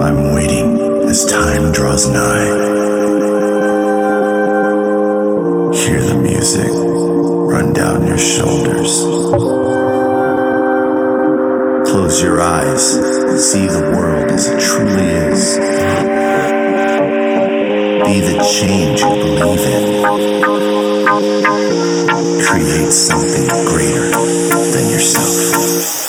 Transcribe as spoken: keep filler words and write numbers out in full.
I'm waiting as time draws nigh. Hear the music run down your shoulders. Close your eyes, see the world as it truly is. Be the change you believe in. Create something greater than yourself.